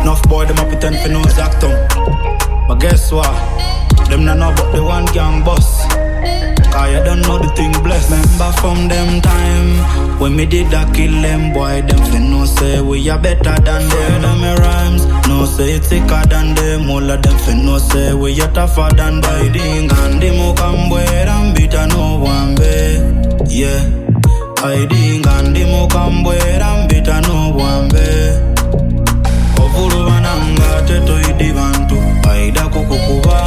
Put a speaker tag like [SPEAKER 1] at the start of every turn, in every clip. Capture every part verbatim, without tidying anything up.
[SPEAKER 1] Enough boy, them a pretend for no Zactum. But guess what? Them not know about the one gang boss. Cause you don't know the thing blessed. Remember from them time when me did that kill them boy, them fi no say we are better than them. Them me rhymes, no say it's thicker than them. All of them fi no say we are tougher than them. Ding and the mo come boy, and bitter no one be. Yeah, I ding and the mo come boy, and bitter no one be. Ovuru vananga teto idivantu, aida kukukuba.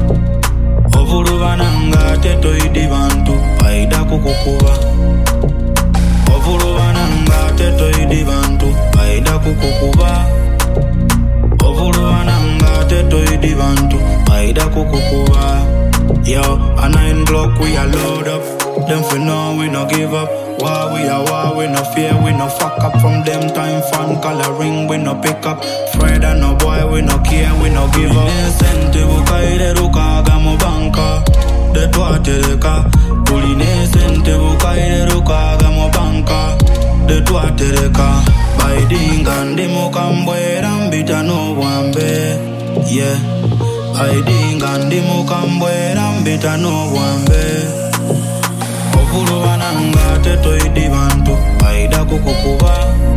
[SPEAKER 1] Ovuru vananga teto idivantu, aida kukukuba. Ovuru vananga teto idivantu, aida kukukuba. Ovuru vananga teto idivantu, aida kukukuba. Yo, a nine block we are load up. Them for now we no give up. War we are war, we no fear, we no fuck up. From them time fan coloring, we no pick up. Fred and no boy, we no care, we no give up. Nesente bukaide rukaga mo banka. De tuatereka. Puli nesente bukaide rukaga mo banka. De tuatereka. By dingandi mo kambwe rambita no wambe. Yeah. I dingandi mo kambwe rambita no wambe. Ovuru vananga teto idivantu, aida kukukuba.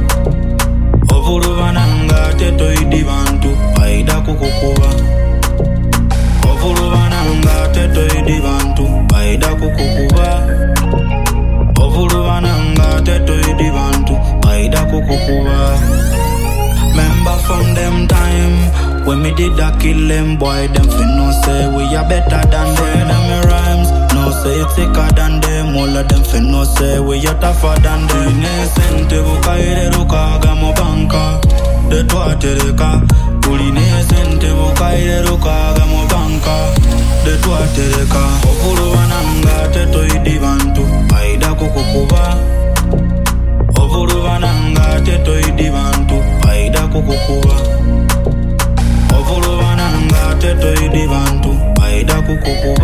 [SPEAKER 1] Ovuru vananga teto idivantu, aida kukukuba. Ovuru vananga teto idivantu, aida kukukuba. Ovuru vananga teto idivantu, aida kukukuba. Remember from them time when me did that kill them boy, them fi no say we are better than them. Them me rhymes, no say it's thicker than them. All of them fi no say we are tougher than them. Nesente bukaide rukaga mo banka. De tuatereka. Puli nesente bukaide rukaga mo banka. De tuatereka. Ovuru vananga teto idivantu, aida kukukuba. Ovuru vananga teto idivantu, aida kukukuba. Ovuru vananga teto idivantu, aida kukukuba.